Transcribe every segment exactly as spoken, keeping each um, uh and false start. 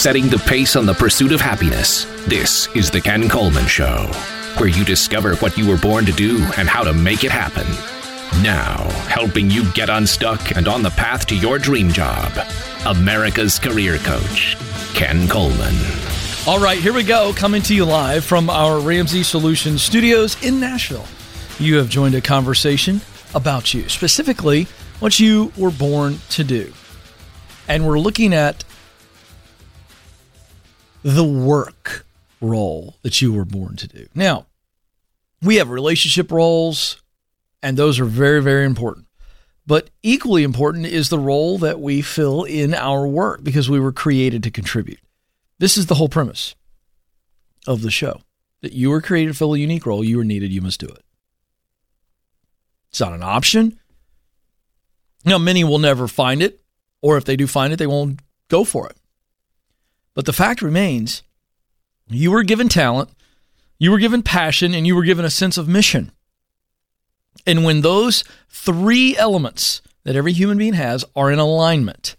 setting the pace on the pursuit of happiness. This is The Ken Coleman Show, where you discover what you were born to do and how to make it happen. Now, helping you get unstuck and on the path to your dream job, America's career coach, Ken Coleman. All right, here we go, coming to you live from our Ramsey Solutions studios in Nashville. You have joined a conversation about you, specifically what you were born to do. And we're looking at the work role that you were born to do. Now, we have relationship roles, and those are very, very important. But equally important is the role that we fill in our work, because we were created to contribute. This is the whole premise of the show, that you were created to fill a unique role. You were needed. You must do it. It's not an option. Now, many will never find it, or if they do find it, they won't go for it. But the fact remains, you were given talent, you were given passion, and you were given a sense of mission. And when those three elements that every human being has are in alignment,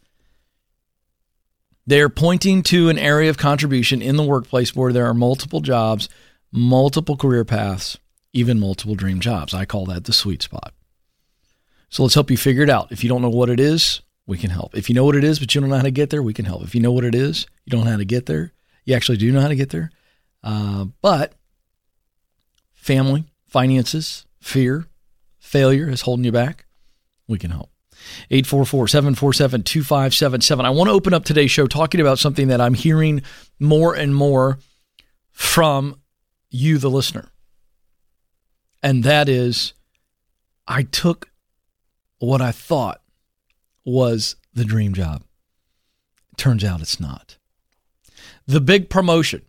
they're pointing to an area of contribution in the workplace where there are multiple jobs, multiple career paths, even multiple dream jobs. I call that the sweet spot. So let's help you figure it out. If you don't know what it is, we can help. If you know what it is, but you don't know how to get there, we can help. If you know what it is, you don't know how to get there, you actually do know how to get there. Uh, but family, finances, fear, failure is holding you back, we can help. eight four four, seven four seven, two five seven seven. I want to open up today's show talking about something that I'm hearing more and more from you, the listener. And that is, I took what I thought was the dream job. Turns out it's not. The big promotion.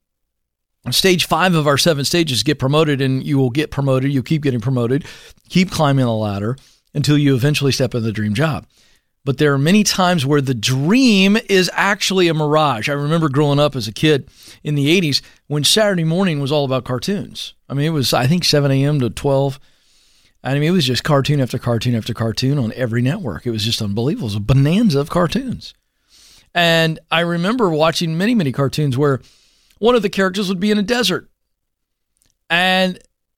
Stage five of our seven stages, get promoted, and you will get promoted. You'll keep getting promoted, keep climbing the ladder until you eventually step into the dream job. But there are many times where the dream is actually a mirage. I remember growing up as a kid in the eighties when Saturday morning was all about cartoons. I mean, it was, I think, seven a.m. to twelve. I mean, it was just cartoon after cartoon after cartoon on every network. It was just unbelievable. It was a bonanza of cartoons. And I remember watching many, many cartoons where one of the characters would be in a desert and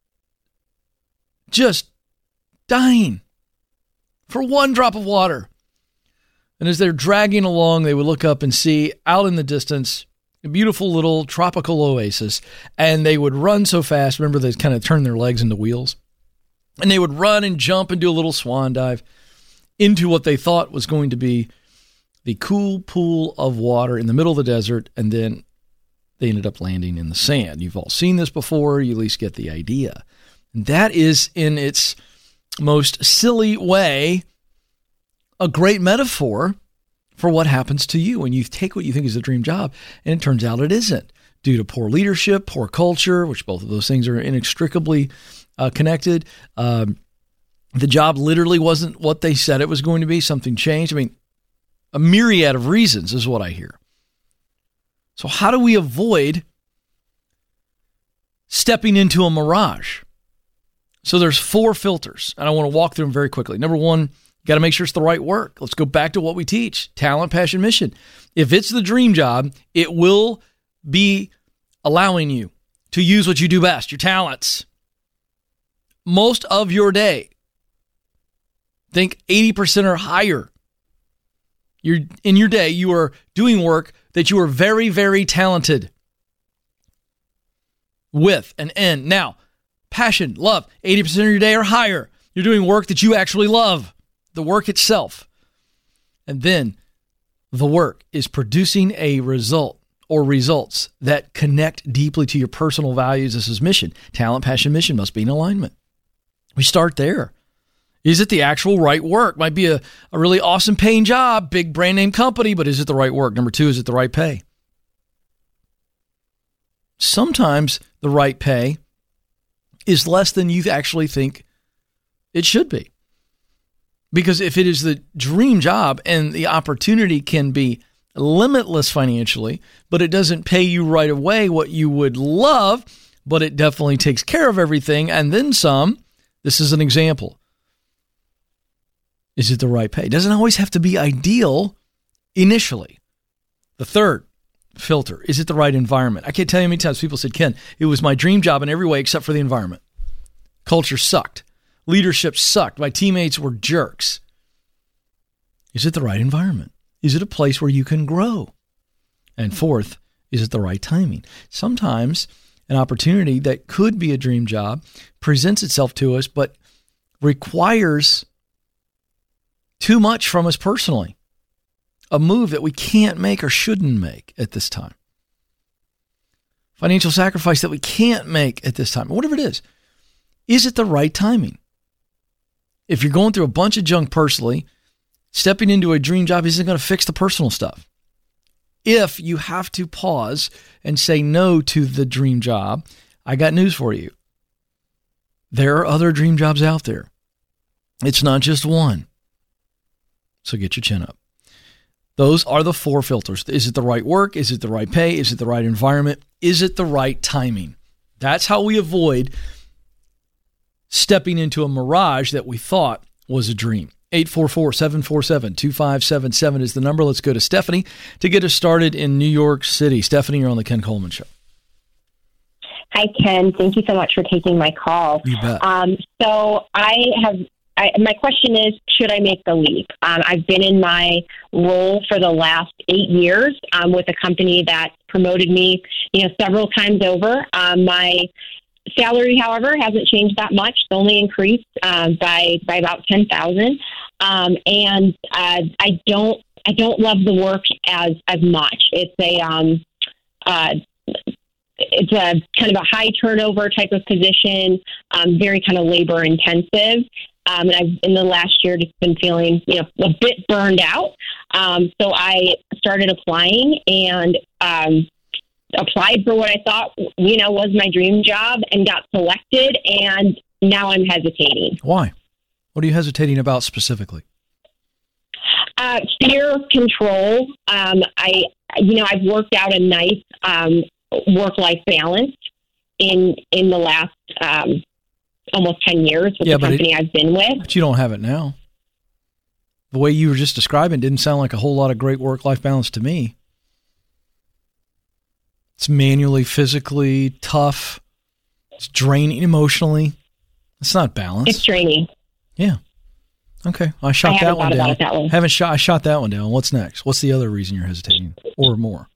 just dying for one drop of water. And as they're dragging along, they would look up and see out in the distance a beautiful little tropical oasis. And they would run so fast. Remember, they kind of turn their legs into wheels. And they would run and jump and do a little swan dive into what they thought was going to be the cool pool of water in the middle of the desert. And then they ended up landing in the sand. You've all seen this before. You at least get the idea. And that is, in its most silly way, a great metaphor for what happens to you when you take what you think is a dream job and it turns out it isn't, due to poor leadership, poor culture, which both of those things are inextricably uh, connected. Um, the job literally wasn't what they said it was going to be. Something changed. I mean, a myriad of reasons is what I hear. So how do we avoid stepping into a mirage? So there's four filters, and I want to walk through them very quickly. Number one, you got to make sure it's the right work. Let's go back to what we teach: talent, passion, mission. If it's the dream job, it will be allowing you to use what you do best, your talents. Most of your day, think eighty percent or higher. You're, in your day, you are doing work that you are very, very talented with, an N. Now, passion, love, eighty percent of your day or higher. You're doing work that you actually love, the work itself. And then the work is producing a result or results that connect deeply to your personal values. This is mission. Talent, passion, mission must be in alignment. We start there. Is it the actual right work? Might be a, a really awesome paying job, big brand name company, but is it the right work? Number two, is it the right pay? Sometimes the right pay is less than you actually think it should be. Because if it is the dream job and the opportunity can be limitless financially, but it doesn't pay you right away what you would love, but it definitely takes care of everything and then some. This is an example. Is it the right pay? It doesn't always have to be ideal initially. The third, filter? Is it the right environment? I can't tell you how many times people said, Ken, it was my dream job in every way except for the environment. Culture sucked. Leadership sucked. My teammates were jerks. Is it the right environment? Is it a place where you can grow? And fourth, is it the right timing? Sometimes an opportunity that could be a dream job presents itself to us, but requires too much from us personally. A move that we can't make or shouldn't make at this time. Financial sacrifice that we can't make at this time. Whatever it is. Is it the right timing? If you're going through a bunch of junk personally, stepping into a dream job isn't going to fix the personal stuff. If you have to pause and say no to the dream job, I got news for you. There are other dream jobs out there. It's not just one. So get your chin up. Those are the four filters. Is it the right work? Is it the right pay? Is it the right environment? Is it the right timing? That's how we avoid stepping into a mirage that we thought was a dream. eight four four, seven four seven, two five seven seven is the number. Let's go to Stephanie to get us started in New York City. Stephanie, you're on the Ken Coleman Show. Hi, Ken. Thank you so much for taking my call. You bet. Um, so I have, I, my question is, should I make the leap? Um, I've been in my role for the last eight years um, with a company that promoted me, you know, several times over. Um, my salary, however, hasn't changed that much. It's only increased uh, by by about ten thousand. Um, and uh, I don't I don't love the work as as much. It's a um, uh, it's a kind of a high turnover type of position, um, very kind of labor intensive. Um, and I've in the last year just been feeling, you know, a bit burned out. Um, so I started applying and um, applied for what I thought, you know, was my dream job and got selected. And now I'm hesitating. Why? What are you hesitating about specifically? Uh, fear, control. Um, I, you know, I've worked out a nice um, work-life balance in in the last um, almost ten years with yeah, the company it, I've been with. But you don't have it now. The way you were just describing didn't sound like a whole lot of great work-life balance to me. It's manually, physically tough. It's draining emotionally. It's not balanced. It's draining. Yeah. Okay. I shot I that one down. That one. Haven't shot. I shot that one down. What's next? What's the other reason you're hesitating, or more?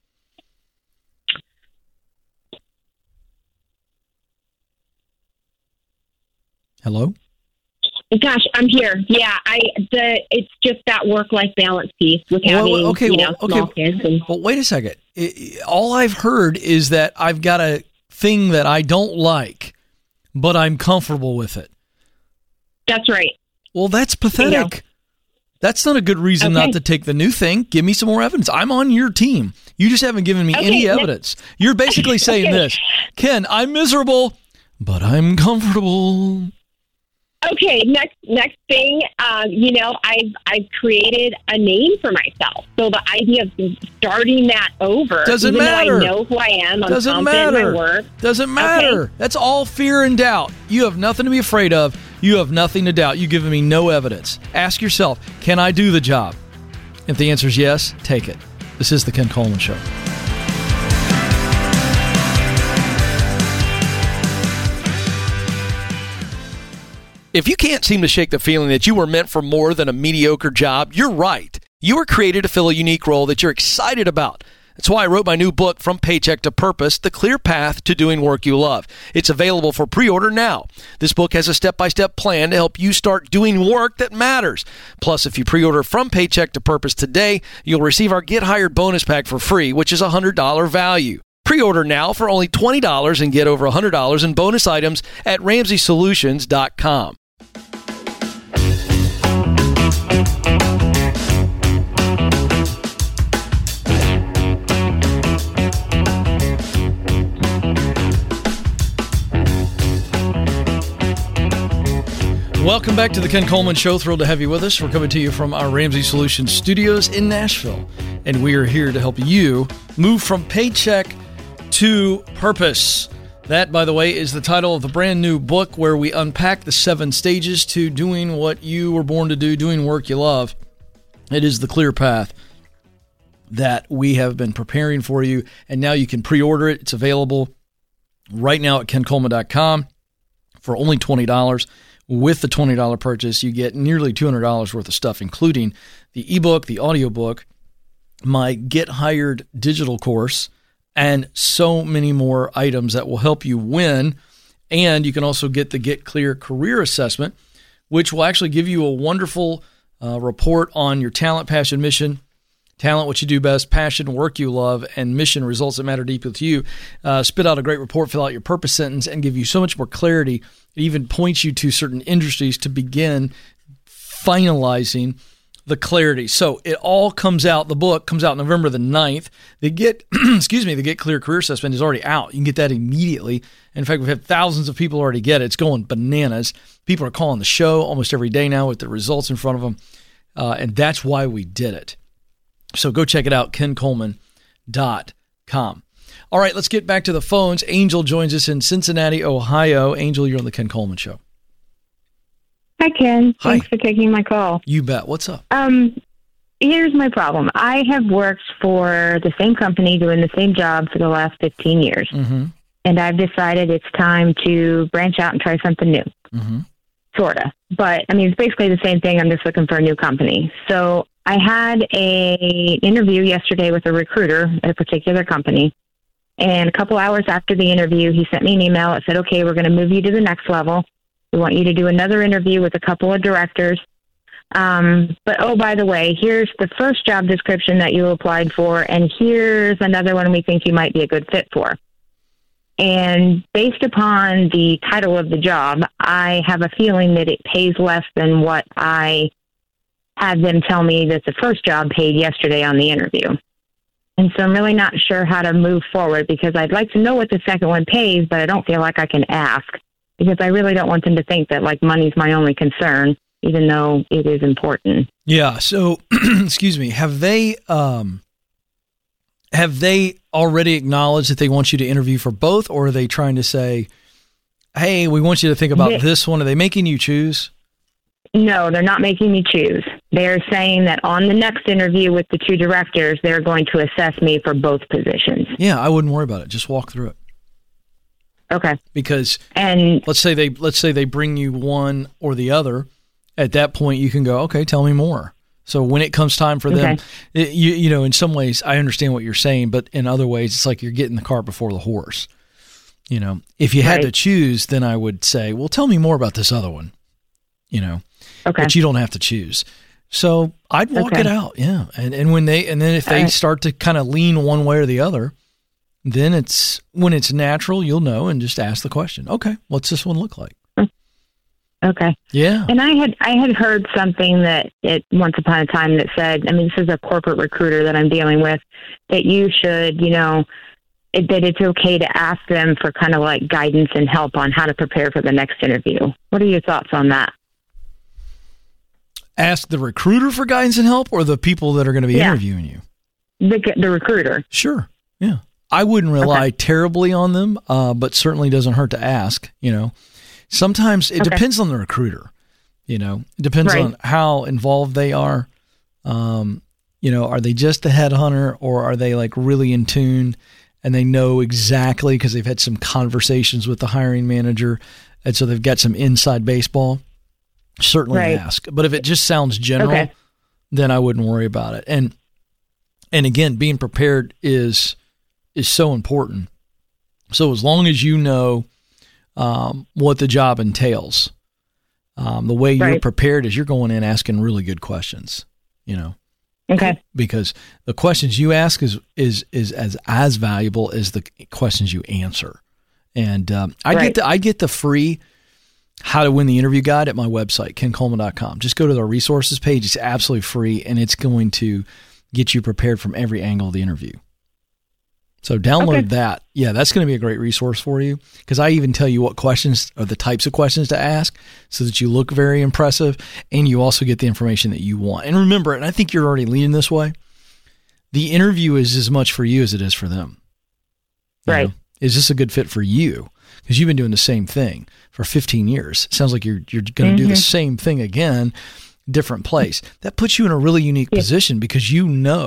Hello? Gosh, I'm here. Yeah, I. The it's just that work-life balance piece with having well, okay, you well, know okay. small kids. And, well, wait a second. It, all I've heard is that I've got a thing that I don't like, but I'm comfortable with it. That's right. Well, that's pathetic. You know. That's not a good reason okay. not to take the new thing. Give me some more evidence. I'm on your team. You just haven't given me okay, any next- evidence. You're basically saying okay. this, Ken, I'm miserable, but I'm comfortable. Okay, next next thing, um, you know, I've I've created a name for myself. So the idea of starting that over doesn't even matter. Though I know who I am. I'm doesn't confident matter. in my work. Doesn't matter. Okay. That's all fear and doubt. You have nothing to be afraid of. You have nothing to doubt. You've given me no evidence. Ask yourself, can I do the job? If the answer is yes, take it. This is the Ken Coleman Show. If you can't seem to shake the feeling that you were meant for more than a mediocre job, you're right. You were created to fill a unique role that you're excited about. That's why I wrote my new book, From Paycheck to Purpose, The Clear Path to Doing Work You Love. It's available for pre-order now. This book has a step-by-step plan to help you start doing work that matters. Plus, if you pre-order From Paycheck to Purpose today, you'll receive our Get Hired bonus pack for free, which is a one hundred dollars value. Pre-order now for only twenty dollars and get over one hundred dollars in bonus items at ramsey solutions dot com. Welcome back to the Ken Coleman Show. Thrilled to have you with us. We're coming to you from our Ramsey Solutions studios in Nashville, and we are here to help you move from paycheck to purpose. That, by the way, is the title of the brand new book where we unpack the seven stages to doing what you were born to do, doing work you love. It is The Clear Path that we have been preparing for you, and now you can pre-order it. It's available right now at ken coleman dot com for only twenty dollars. With the twenty dollars purchase, you get nearly two hundred dollars worth of stuff, including the ebook, the audiobook, my Get Hired digital course, and so many more items that will help you win. And you can also get the Get Clear Career Assessment, which will actually give you a wonderful uh, report on your talent, passion, mission. Talent, what you do best, passion, work you love, and mission, results that matter deeply to you. Uh, spit out a great report, fill out your purpose sentence, and give you so much more clarity. It even points you to certain industries to begin finalizing the clarity. So it all comes out. The book comes out November the ninth. The Get, excuse me, the Get Clear Career Assessment is already out. You can get that immediately. In fact, we've had thousands of people already get it. It's going bananas. People are calling the show almost every day now with the results in front of them. Uh, and that's why we did it. So go check it out, ken coleman dot com. All right, let's get back to the phones. Angel joins us in Cincinnati, Ohio. Angel, you're on the Ken Coleman Show. Hi, Ken. Hi. Thanks for taking my call. You bet. What's up? Um, here's my problem. I have worked for the same company doing the same job for the last fifteen years. Mm-hmm. And I've decided it's time to branch out and try something new. Mm-hmm. Sort of. But, I mean, it's basically the same thing. I'm just looking for a new company. So I had a interview yesterday with a recruiter at a particular company. And a couple hours after the interview, he sent me an email that said, okay, we're going to move you to the next level. We want you to do another interview with a couple of directors. Um, but, oh, by the way, here's the first job description that you applied for, and here's another one we think you might be a good fit for. And based upon the title of the job, I have a feeling that it pays less than what I had them tell me that the first job paid yesterday on the interview. And so I'm really not sure how to move forward because I'd like to know what the second one pays, but I don't feel like I can ask because I really don't want them to think that like money's my only concern, even though it is important. Yeah. So, excuse me, have they, um, have they already acknowledged that they want you to interview for both, or are they trying to say, hey, we want you to think about they, this one? Are they making you choose? No, they're not making me choose. They're saying that on the next interview with the two directors, they're going to assess me for both positions. Yeah, I wouldn't worry about it. Just walk through it. Okay. Because and let's say they let's say they bring you one or the other. At that point, you can go, okay, tell me more. So when it comes time for them, okay. it, you you know, in some ways, I understand what you're saying, but in other ways, it's like you're getting the cart before the horse. You know, if you had right. to choose, then I would say, well, tell me more about this other one. You know, okay. But you don't have to choose. So I'd walk okay. it out, yeah. And and when they and then if they right. start to kind of lean one way or the other, then it's when it's natural, you'll know and just ask the question. Okay, what's this one look like? Okay. Yeah. And I had I had heard something that it once upon a time that said, I mean, this is a corporate recruiter that I'm dealing with, that you should, you know, it, that it's okay to ask them for kind of like guidance and help on how to prepare for the next interview. What are your thoughts on that? Ask the recruiter for guidance and help, or the people that are going to be yeah. interviewing you? The, the recruiter. Sure. Yeah. I wouldn't rely okay. terribly on them, uh, but certainly doesn't hurt to ask, you know. Sometimes it okay. depends on the recruiter, you know. It depends right. on how involved they are. Um, you know, are they just a headhunter, or are they like really in tune and they know exactly because they've had some conversations with the hiring manager, and so they've got some inside baseball? Certainly right. ask. But if it just sounds general, okay. then I wouldn't worry about it. And and again, being prepared is is so important. So as long as you know um, what the job entails, um, the way you're right. prepared is you're going in asking really good questions, you know. Okay. Because the questions you ask is is is as as valuable as the questions you answer. And um, I right. get the I get the free How to Win the Interview Guide at my website, ken coleman dot com. Just go to the resources page. It's absolutely free, and it's going to get you prepared from every angle of the interview. So download okay. that. Yeah, that's going to be a great resource for you, because I even tell you what questions or the types of questions to ask so that you look very impressive, and you also get the information that you want. And remember, and I think you're already leaning this way, the interview is as much for you as it is for them. You right. know? Is this a good fit for you? Because you've been doing the same thing for fifteen years. It sounds like you're you're going to mm-hmm. do the same thing again, different place. That puts you in a really unique yeah. position because you know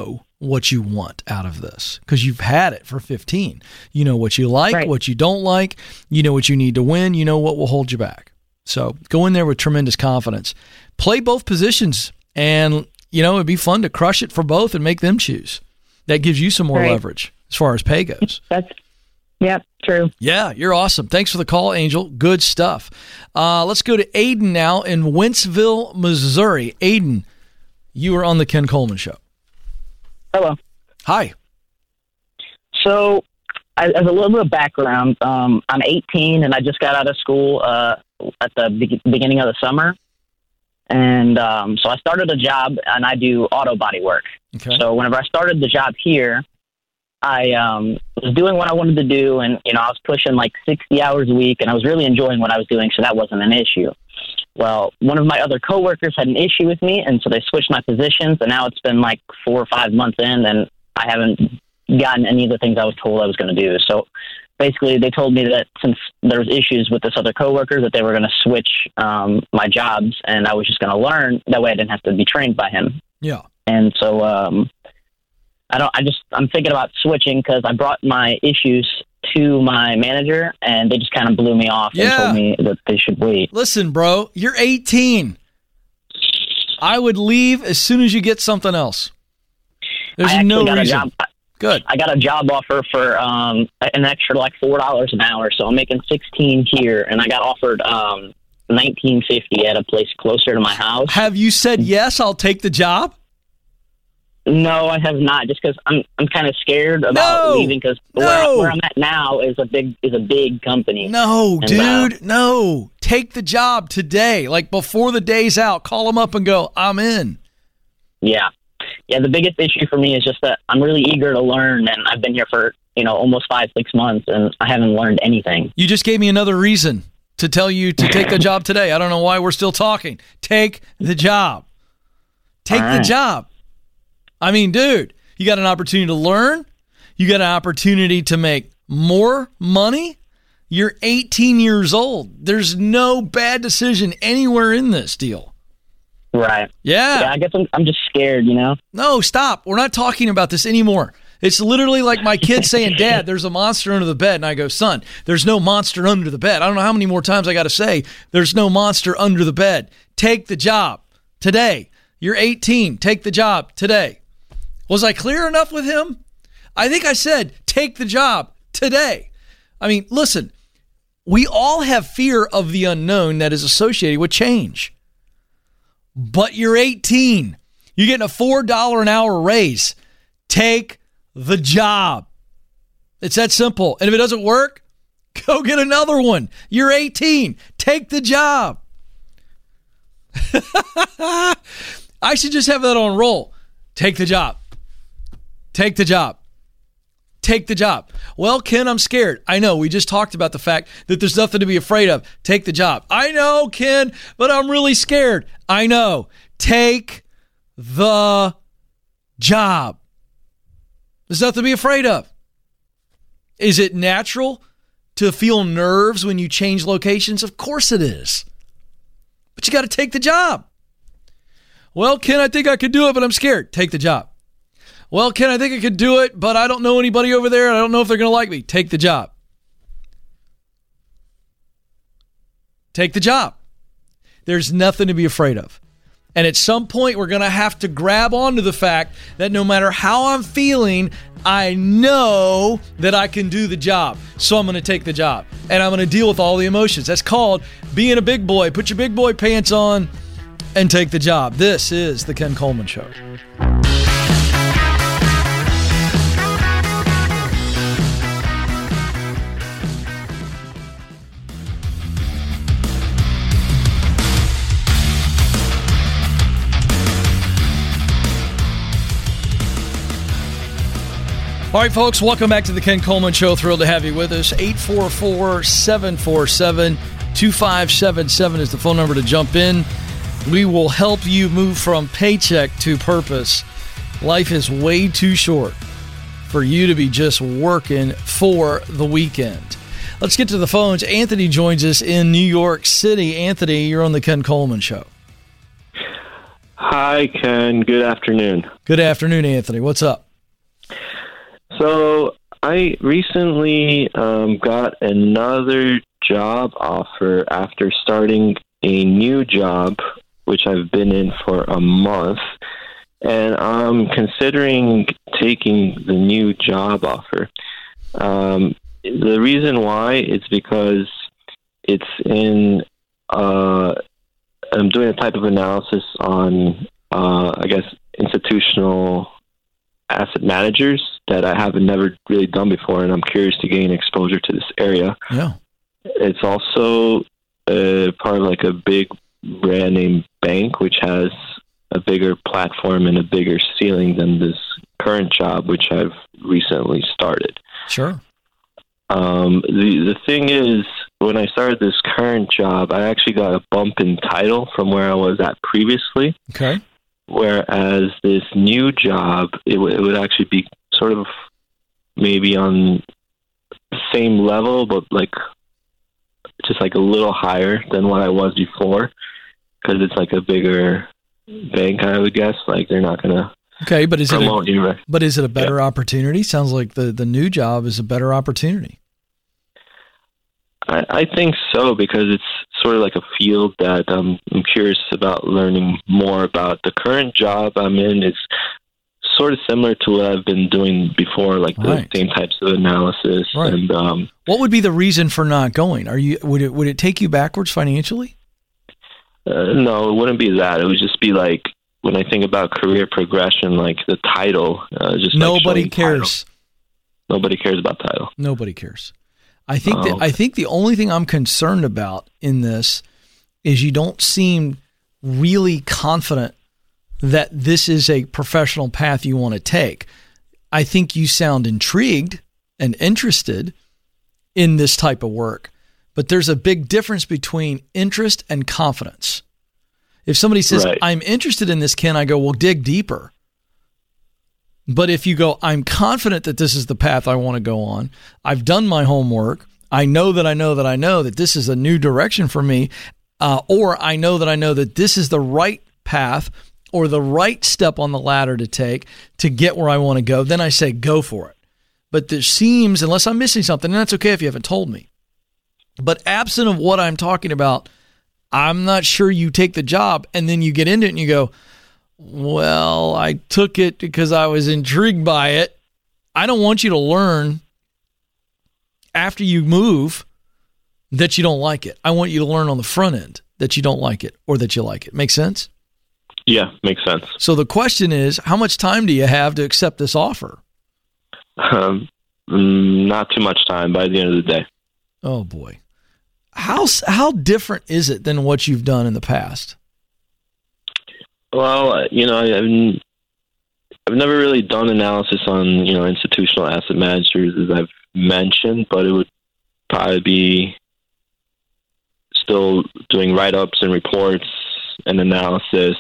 what you want out of this because you've had it for fifteen. You know what you like, Right. what you don't like. You know what you need to win. You know what will hold you back. So go in there with tremendous confidence. Play both positions, and, you know, it'd be fun to crush it for both and make them choose. That gives you some more Right. leverage as far as pay goes. That's, yep, true. Yeah, you're awesome. Thanks for the call, Angel. Good stuff. Uh, let's go to Aiden now in Wentzville, Missouri. Aiden, you are on the Ken Coleman Show. Hello. Hi. So, as as a little bit of background, um, I'm eighteen and I just got out of school uh, at the be- beginning of the summer. And um, so I started a job and I do auto body work. Okay. So whenever I started the job here, I um, was doing what I wanted to do. And, you know, I was pushing like sixty hours a week and I was really enjoying what I was doing. So that wasn't an issue. Well, one of my other coworkers had an issue with me, and so they switched my positions, and now it's been like four or five months in, and I haven't gotten any of the things I was told I was going to do. So basically, they told me that since there was issues with this other coworker, that they were going to switch um, my jobs, and I was just going to learn. That way I didn't have to be trained by him. Yeah. And so um, I don't. I just I'm thinking about switching because I brought my issues to my manager, and they just kind of blew me off Yeah. and told me that they should wait. Listen, bro, you're eighteen. I would leave as soon as you get something else. There's I actually no got reason. a job. Good. I got a job offer for um, an extra like four dollars an hour, so I'm making sixteen here, and I got offered um, nineteen fifty at a place closer to my house. Have you said yes? I'll take the job. No, I have not, just because I'm I'm kind of scared about No! leaving because No! where, where I'm at now is a big is a big company. No, And, uh, dude, no. Take the job today. Like before the day's out, call them up and go, I'm in. Yeah, yeah. The biggest issue for me is just that I'm really eager to learn, and I've been here for you know almost five six months, and I haven't learned anything. You just gave me another reason to tell you to take the job today. I don't know why we're still talking. Take the job. Take All the right. job. I mean, dude, you got an opportunity to learn. You got an opportunity to make more money. You're eighteen years old. There's no bad decision anywhere in this deal. Right. Yeah. Yeah. I guess I'm I'm just scared. You know. No, stop. We're not talking about this anymore. It's literally like my kid saying, Dad, there's a monster under the bed. And I go, son, there's no monster under the bed. I don't know how many more times I got to say, there's no monster under the bed. Take the job today. You're eighteen. Take the job today. Was I clear enough with him? I think I said, take the job today. I mean, listen, we all have fear of the unknown that is associated with change. But you're eighteen. You're getting a four dollars an hour raise. Take the job. It's that simple. And if it doesn't work, go get another one. You're eighteen. Take the job. I should just have that on roll. Take the job. Take the job. Take the job. Well, Ken, I'm scared. I know. We just talked about the fact that there's nothing to be afraid of. Take the job. I know, Ken, but I'm really scared. I know. Take the job. There's nothing to be afraid of. Is it natural to feel nerves when you change locations? Of course it is. But you got to take the job. Well, Ken, I think I could do it, but I'm scared. Take the job. Well, Ken, I think I could do it, but I don't know anybody over there, and I don't know if they're going to like me. Take the job. Take the job. There's nothing to be afraid of. And at some point, we're going to have to grab onto the fact that no matter how I'm feeling, I know that I can do the job. So I'm going to take the job. And I'm going to deal with all the emotions. That's called being a big boy. Put your big boy pants on and take the job. This is The Ken Coleman Show. All right, folks, welcome back to the Ken Coleman Show. Thrilled to have you with us. eight four four, seven four seven, two five seven seven is the phone number to jump in. We will help you move from paycheck to purpose. Life is way too short for you to be just working for the weekend. Let's get to the phones. Anthony joins us in New York City. Anthony, you're on the Ken Coleman Show. Hi, Ken. Good afternoon. Good afternoon, Anthony. What's up? So I recently um, got another job offer after starting a new job, which I've been in for a month, and I'm considering taking the new job offer. Um, the reason why is because it's in, uh, I'm doing a type of analysis on, uh, I guess, institutional asset managers that I haven't never really done before, and I'm curious to gain exposure to this area. Yeah. It's also uh, part of like a big brand name bank, which has a bigger platform and a bigger ceiling than this current job, which I've recently started. Sure. Um, the the thing is, when I started this current job, I actually got a bump in title from where I was at previously. Okay. Whereas this new job, it, w- it would actually be sort of maybe on the same level, but like just like a little higher than what I was before, because it's like a bigger bank, I would guess. Like they're not going to okay, but is promote it a, you. but is it a better Yeah. opportunity? Sounds like the, the new job is a better opportunity. I, I think so, because it's sort of like a field that um, I'm curious about learning more about. The current job I'm in is sort of similar to what I've been doing before, like the Right. same types of analysis. Right. And um, What would be the reason for not going? Are you would it would it take you backwards financially? uh, no, it wouldn't be that. It would just be like, when I think about career progression, like the title, uh, just like Nobody showing cares. title. Nobody cares about title. Nobody cares. I think Oh, that okay. I think the only thing I'm concerned about in this is you don't seem really confident that this is a professional path you want to take. I think you sound intrigued and interested in this type of work, but there's a big difference between interest and confidence. If somebody says, Right. I'm interested in this, Ken, I go, well, dig deeper. But if you go, I'm confident that this is the path I want to go on. I've done my homework. I know that I know that I know that this is a new direction for me. Uh, or I know that I know that this is the right path or the right step on the ladder to take to get where I want to go. Then I say, go for it. But there seems, unless I'm missing something, and that's okay if you haven't told me. But absent of what I'm talking about, I'm not sure you take the job and then you get into it and you go, well, I took it because I was intrigued by it. I don't want you to learn after you move that you don't like it. I want you to learn on the front end that you don't like it or that you like it. Make sense? Yeah, makes sense. So the question is, how much time do you have to accept this offer? Um, mm, not too much time by the end of the day. Oh, boy. How, how different is it than what you've done in the past? Well, uh, you know, I, I've, I've never really done analysis on, you know, institutional asset managers, as I've mentioned, but it would probably be still doing write-ups and reports and analysis.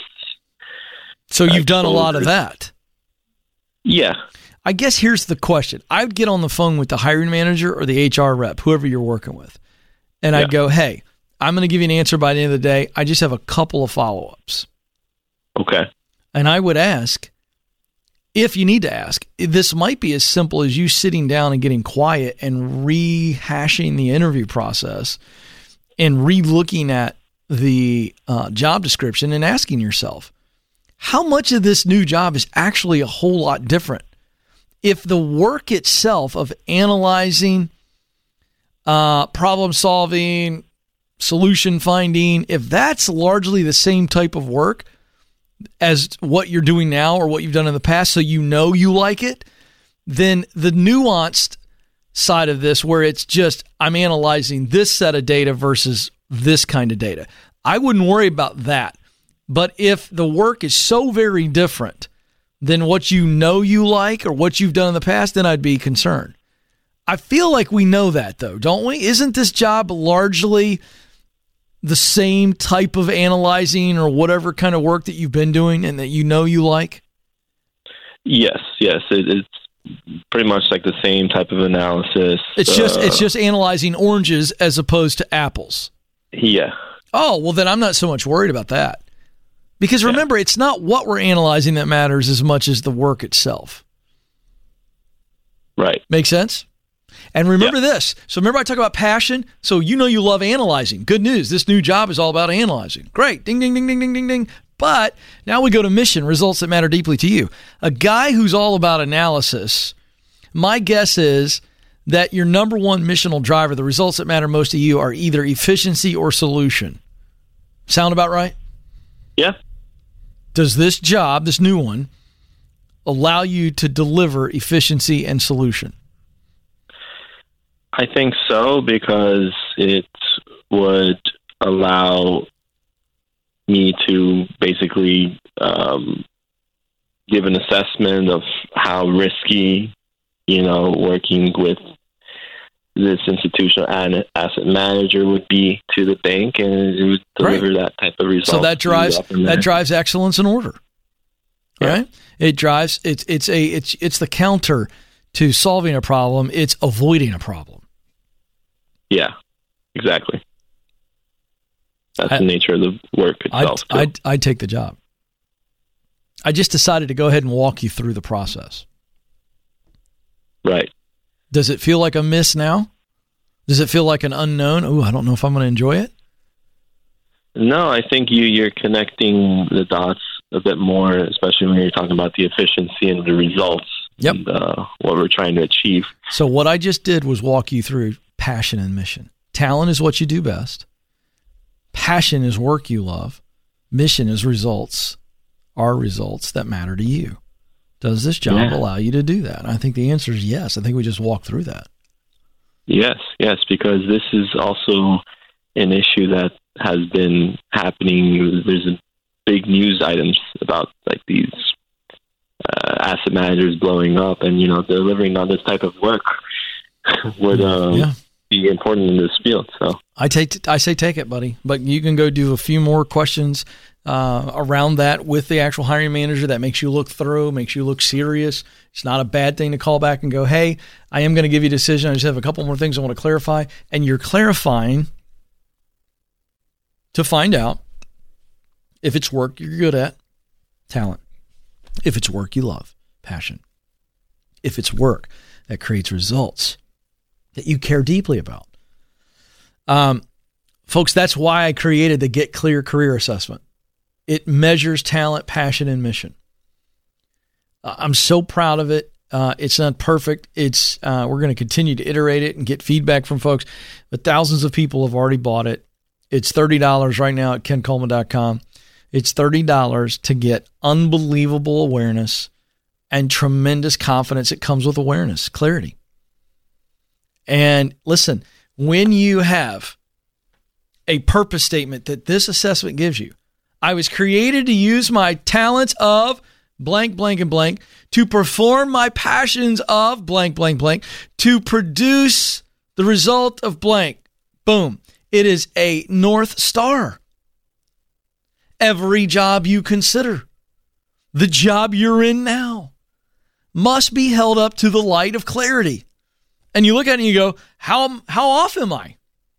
So you've done a lot of Exposure. that. Yeah. I guess here's the question. I would get on the phone with the hiring manager or the H R rep, whoever you're working with, and I'd Yeah. go, hey, I'm going to give you an answer by the end of the day. I just have a couple of follow-ups. Okay. And I would ask, if you need to ask, this might be as simple as you sitting down and getting quiet and rehashing the interview process and re-looking at the uh, job description and asking yourself, how much of this new job is actually a whole lot different? If the work itself of analyzing, uh, problem solving, solution finding, if that's largely the same type of work as what you're doing now or what you've done in the past, so you know you like it, then the nuanced side of this, where it's just I'm analyzing this set of data versus this kind of data, I wouldn't worry about that. But if the work is so very different than what you know you like or what you've done in the past, then I'd be concerned. I feel like we know that, though, don't we? Isn't this job largely the same type of analyzing or whatever kind of work that you've been doing and that you know you like? Yes, yes. It, it's pretty much like the same type of analysis. It's just uh, it's just analyzing oranges as opposed to apples. Yeah. Oh, well, then I'm not so much worried about that. Because remember, it's not what we're analyzing that matters as much as the work itself. Right. Make sense? And remember Yeah. this. So remember I talk about passion? So you know you love analyzing. Good news. This new job is all about analyzing. Great. Ding, ding, ding, ding, ding, ding, ding. But now we go to mission, results that matter deeply to you. A guy who's all about analysis, my guess is that your number one missional driver, the results that matter most to you, are either efficiency or solution. Sound about right? Yeah. Does this job, this new one, allow you to deliver efficiency and solution? I think so, because it would allow me to basically um, give an assessment of how risky, you know, working with this institutional ad- asset manager would be to the bank, and it would deliver Right. that type of result. So that drives that drives excellence and order. Yeah. Right? It drives it's it's a it's it's the counter to solving a problem, it's avoiding a problem. Yeah, exactly. That's I- the nature of the work I'd, itself. too. I'd, I'd take the job. I just decided to go ahead and walk you through the process. right. Does it feel like a miss now? Does it feel like an unknown? Oh, I don't know if I'm going to enjoy it. No, I think you, you're connecting the dots a bit more, especially when you're talking about the efficiency and the results Yep. and uh, what we're trying to achieve. So what I just did was walk you through passion and mission. Talent is what you do best. Passion is work you love. Mission is results, are results that matter to you. Does this job Yeah. allow you to do that? I think the answer is yes. I think we just walked through that. Yes, yes, because this is also an issue that has been happening. There's a big news items about like these uh, asset managers blowing up, and you know, delivering on this type of work would uh, Yeah. be important in this field. So I take, I say take it, buddy. But you can go do a few more questions uh, around that with the actual hiring manager. That makes you look thorough, makes you look serious. It's not a bad thing to call back and go, hey, I am going to give you a decision. I just have a couple more things I want to clarify. And you're clarifying to find out if it's work you're good at, talent. If it's work you love, passion. If it's work that creates results that you care deeply about. Um, folks, that's why I created the Get Clear Career Assessment. It measures talent, passion, and mission. Uh, I'm so proud of it. Uh, it's not perfect. It's uh, we're going to continue to iterate it and get feedback from folks. But thousands of people have already bought it. It's thirty dollars right now at ken coleman dot com. It's thirty dollars to get unbelievable awareness and tremendous confidence. It comes with awareness, clarity. And listen, when you have a purpose statement that this assessment gives you, I was created to use my talents of blank, blank, and blank, to perform my passions of blank, blank, blank, to produce the result of blank. Boom. It is a North Star. Every job you consider, the job you're in now, must be held up to the light of clarity. And you look at it and you go, how, how off am I?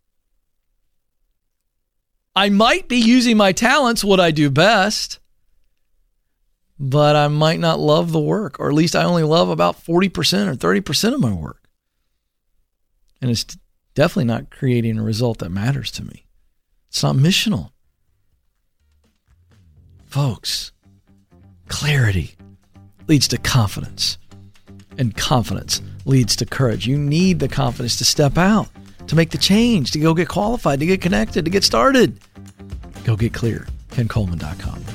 I might be using my talents, what I do best, but I might not love the work, or at least I only love about forty percent or thirty percent of my work. And it's definitely not creating a result that matters to me. It's not missional. Folks, clarity leads to confidence, and confidence leads to courage. You need the confidence to step out, to make the change, to go get qualified, to get connected, to get started. Go get clear. ken coleman dot com.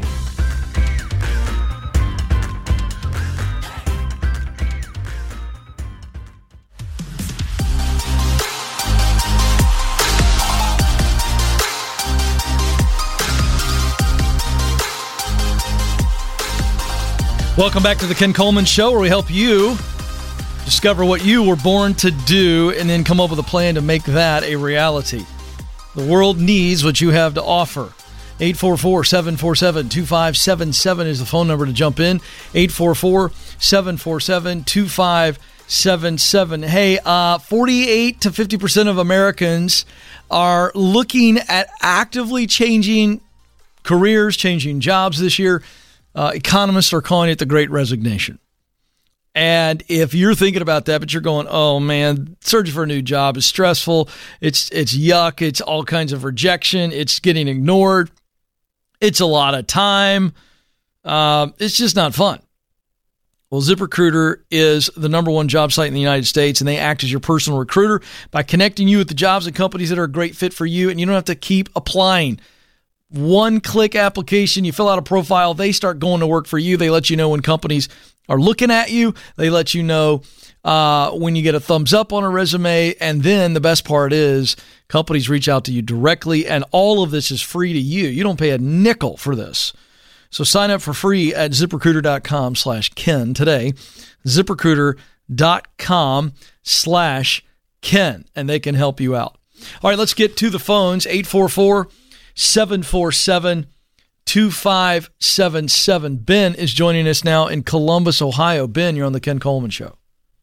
Welcome back to the Ken Coleman Show, where we help you discover what you were born to do and then come up with a plan to make that a reality. The world needs what you have to offer. eight four four, seven four seven, two five seven seven is the phone number to jump in. eight four four, seven four seven, two five seven seven. Hey, uh, forty-eight to fifty percent of Americans are looking at actively changing careers, changing jobs this year. Uh, economists are calling it the Great Resignation. And if you're thinking about that, but you're going, oh man, searching for a new job is stressful. It's it's yuck. It's all kinds of rejection. It's getting ignored. It's a lot of time. Um, it's just not fun. Well, ZipRecruiter is the number one job site in the United States, and they act as your personal recruiter by connecting you with the jobs and companies that are a great fit for you, and you don't have to keep applying. One-click application, you fill out a profile, they start going to work for you. They let you know when companies are looking at you. They let you know uh, when you get a thumbs up on a resume, and then the best part is companies reach out to you directly, and all of this is free to you. You don't pay a nickel for this. So sign up for free at ZipRecruiter.com slash Ken today. ZipRecruiter.com slash Ken, and they can help you out. All right, let's get to the phones. eight four four, seven four seven, two five seven seven. Ben is joining us now in Columbus, Ohio. Ben, you're on the Ken Coleman Show.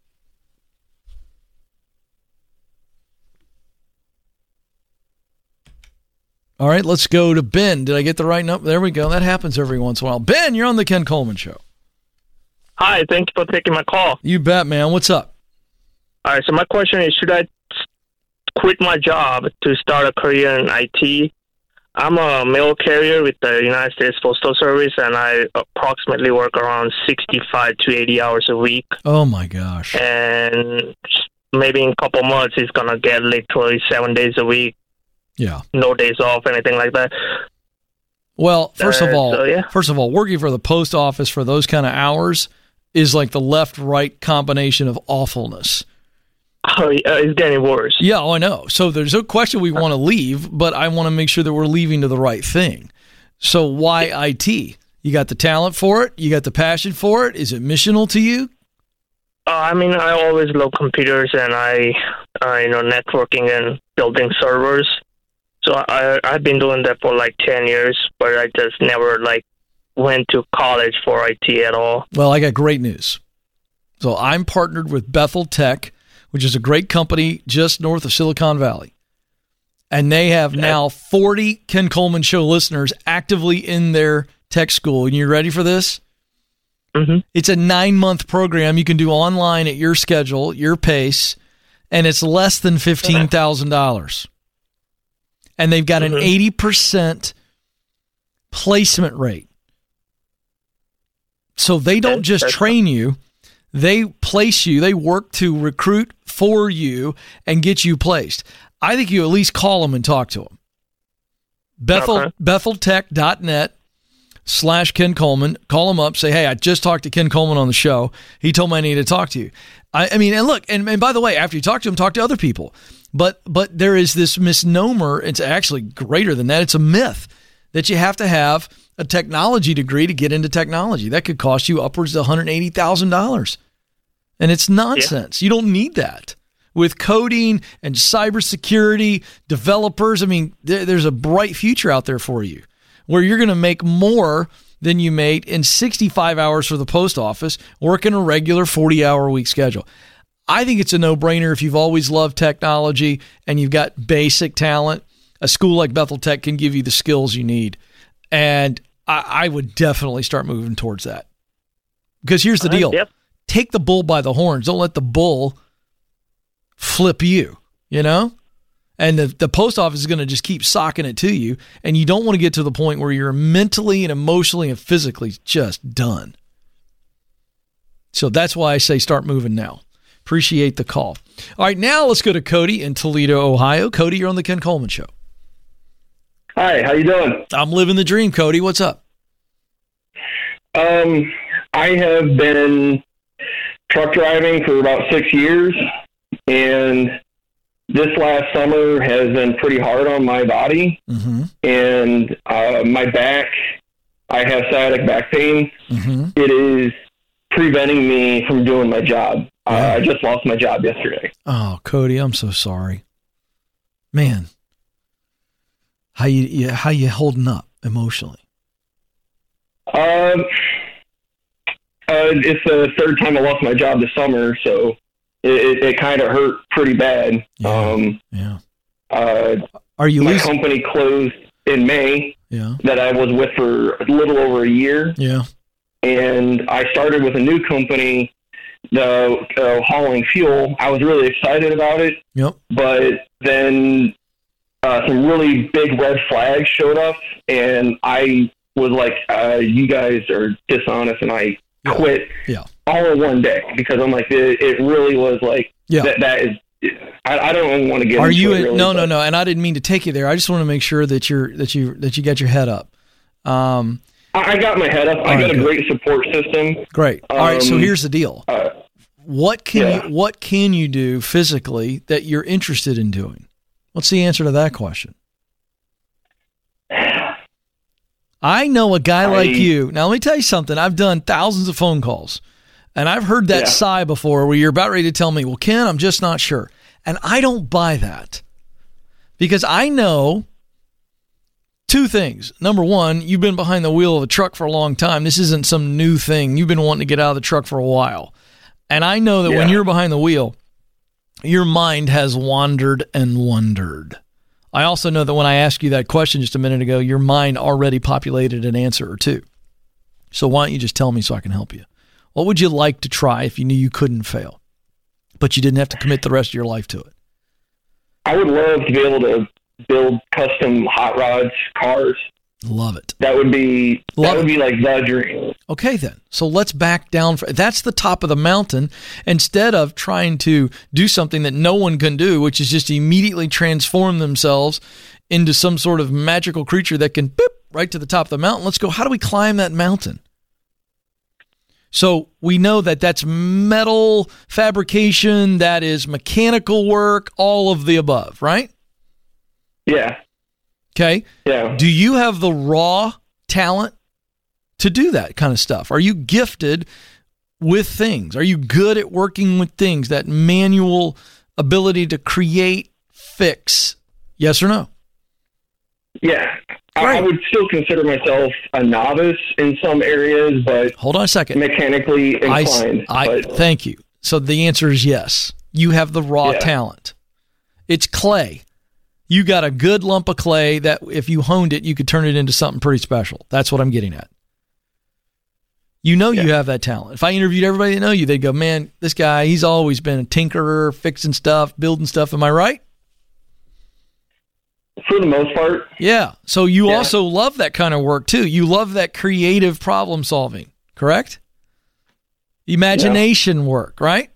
All right, let's go to Ben. Did I get the right number? There we go. That happens every once in a while. Ben, you're on the Ken Coleman Show. Hi, thank you for taking my call. You bet, man. What's up? All right, so my question is, should I quit my job to start a career in I T? I'm a mail carrier with the United States Postal Service, and I approximately work around sixty-five to eighty hours a week. Oh, my gosh. And maybe in a couple months, it's going to get literally seven days a week. Yeah. No days off, anything like that. Well, first of Uh, all, so, yeah. first of all, working for the post office for those kind of hours is like the left-right combination of awfulness. Oh, yeah, it's getting worse. Yeah, oh, I know. So there's no question we want to leave, but I want to make sure that we're leaving to the right thing. So why I T? You got the talent for it? You got the passion for it? Is it missional to you? Uh, I mean, I always love computers, and I, uh, you know, networking and building servers. So I, I've been doing that for like ten years, but I just never like went to college for I T at all. Well, I got great news. So I'm partnered with Bethel Tech, which is a great company just north of Silicon Valley. And they have now forty Ken Coleman Show listeners actively in their tech school. And you ready for this? Mm-hmm. It's a nine-month program you can do online at your schedule, your pace, and it's less than fifteen thousand dollars. And they've got an mm-hmm. eighty percent placement rate. So they don't just train you. They place you. They work to recruit for you and get you placed. I think you at least call them and talk to them. Bethel, okay. BethelTech.net slash Ken Coleman. Call them up. Say, hey, I just talked to Ken Coleman on the show. He told me I needed to talk to you. I, I mean, and look, and, and by the way, after you talk to him, talk to other people. But but there is this misnomer. It's actually greater than that. It's a myth that you have to have a technology degree to get into technology. That could cost you upwards of one hundred eighty thousand dollars. And it's nonsense. Yeah. You don't need that. With coding and cybersecurity, developers, I mean, there, there's a bright future out there for you where you're going to make more than you made in sixty-five hours for the post office, working a regular forty-hour-a-week schedule. I think it's a no-brainer if you've always loved technology and you've got basic talent. A school like Bethel Tech can give you the skills you need. And I, I would definitely start moving towards that. Because here's the deal. Yep. Take the bull by the horns. Don't let the bull flip you, you know? And the, the post office is going to just keep socking it to you. And you don't want to get to the point where you're mentally and emotionally and physically just done. So that's why I say start moving now. Appreciate the call. All right, now let's go to Cody in Toledo, Ohio. Cody, you're on the Ken Coleman Show. Hi, how you doing? I'm living the dream, Cody. What's up? Um, I have been truck driving for about six years, and this last summer has been pretty hard on my body, mm-hmm. and uh, my back, I have sciatic back pain. Mm-hmm. It is preventing me from doing my job. Uh, I just lost my job yesterday. Oh, Cody, I'm so sorry. Man, how you, you how you holding up emotionally? Um, uh, it's the third time I lost my job this summer, so it, it, it kind of hurt pretty bad. Yeah. Um, yeah. Uh, Are you? My losing? company closed in May. Yeah. That I was with for a little over a year. Yeah. And I started with a new company the uh, hauling fuel. I was really excited about it. Yep. But then uh, some really big red flags showed up, and I was like, uh, you guys are dishonest, and I yeah. quit yeah. all in one day because I'm like, it, it really was like, yeah. that, that is, I, I don't even want to get Are into you it. Really, no, but. no, no. And I didn't mean to take you there. I just want to make sure that you're, that you, that you got your head up. Um, I, I got my head up. I right, got a good. great support system. Great. All um, right. So here's the deal. Uh, What can yeah. you, what can you do physically that you're interested in doing? What's the answer to that question? I know a guy I, like you. Now, let me tell you something. I've done thousands of phone calls, and I've heard that yeah. sigh before where you're about ready to tell me, well, Ken, I'm just not sure. And I don't buy that because I know two things. Number one, you've been behind the wheel of a truck for a long time. This isn't some new thing. You've been wanting to get out of the truck for a while. And I know that yeah. when you're behind the wheel, your mind has wandered and wondered. I also know that when I asked you that question just a minute ago, your mind already populated an answer or two. So why don't you just tell me so I can help you? What would you like to try if you knew you couldn't fail, but you didn't have to commit the rest of your life to it? I would love to be able to build custom hot rods, cars. Love it. That would be Love that would it. be like the dream. Okay, then. So let's back down. For, that's the top of the mountain. Instead of trying to do something that no one can do, which is just immediately transform themselves into some sort of magical creature that can boop right to the top of the mountain. Let's go. How do we climb that mountain? So we know that that's metal fabrication, that is mechanical work, all of the above, right? Yeah. Okay. Yeah. Do you have the raw talent to do that kind of stuff? Are you gifted with things? Are you good at working with things, that manual ability to create, fix? Yes or no? Yeah. I, Right. I would still consider myself a novice in some areas, but Hold on a second. mechanically I, inclined. I, but, thank you. So the answer is yes. You have the raw Yeah. talent. It's clay. You got a good lump of clay that if you honed it, you could turn it into something pretty special. That's what I'm getting at. You know you Yeah. have that talent. If I interviewed everybody that know you, they'd go, man, this guy, he's always been a tinkerer, fixing stuff, building stuff. Am I right? for the most part. Yeah. So you Yeah. also love that kind of work too. You love that creative problem solving, correct? Imagination work, right?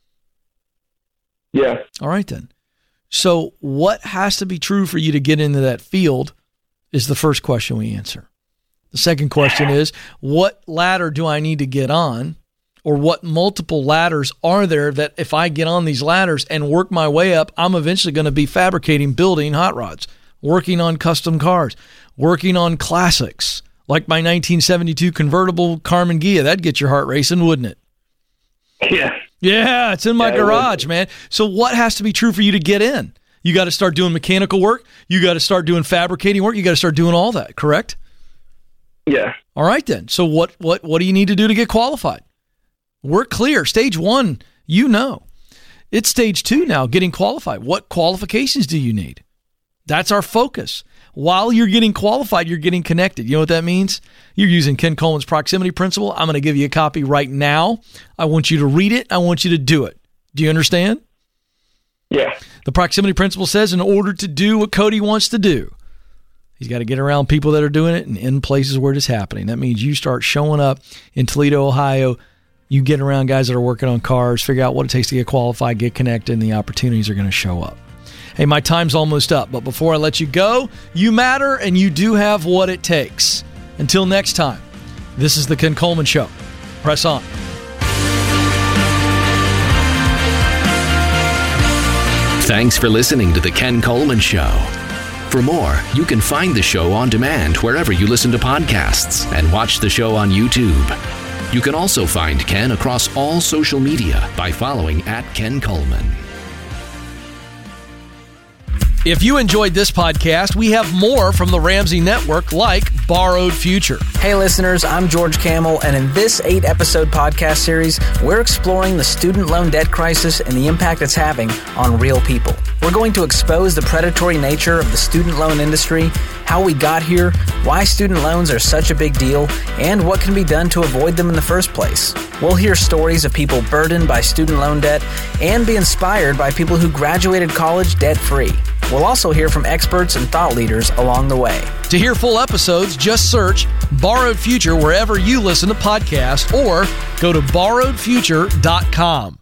Yeah. All right, then. So what has to be true for you to get into that field is the first question we answer. The second question is, what ladder do I need to get on? Or what multiple ladders are there that if I get on these ladders and work my way up, I'm eventually going to be fabricating, building hot rods, working on custom cars, working on classics, like my nineteen seventy-two convertible Carmen Ghia. That'd get your heart racing, wouldn't it? Yeah. Yeah, it's in my Yeah, it garage, would. man. So what has to be true for you to get in? You got to start doing mechanical work. You got to start doing fabricating work. You got to start doing all that, correct? Yeah. All right, then. So what, what, what do you need to do to get qualified? We're clear. Stage one, you know. It's stage two now, getting qualified. What qualifications do you need? That's our focus. While you're getting qualified, you're getting connected. You know what that means? You're using Ken Coleman's proximity principle. I'm going to give you a copy right now. I want you to read it. I want you to do it. Do you understand? Yeah. The proximity principle says in order to do what Cody wants to do, he's got to get around people that are doing it and in places where it is happening. That means you start showing up in Toledo, Ohio. You get around guys that are working on cars, figure out what it takes to get qualified, get connected, and the opportunities are going to show up. Hey, my time's almost up, but before I let you go, you matter and you do have what it takes. Until next time, this is the Ken Coleman Show. Press on. Thanks for listening to The Ken Coleman Show. For more, you can find the show on demand wherever you listen to podcasts and watch the show on YouTube. You can also find Ken across all social media by following at Ken Coleman. If you enjoyed this podcast, we have more from the Ramsey Network, like Borrowed Future. Hey listeners, I'm George Camel, and in this eight-episode podcast series, we're exploring the student loan debt crisis and the impact it's having on real people. We're going to expose the predatory nature of the student loan industry, how we got here, why student loans are such a big deal, and what can be done to avoid them in the first place. We'll hear stories of people burdened by student loan debt and be inspired by people who graduated college debt-free. We'll also hear from experts and thought leaders along the way. To hear full episodes, just search Borrowed Future wherever you listen to podcasts or go to borrowed future dot com.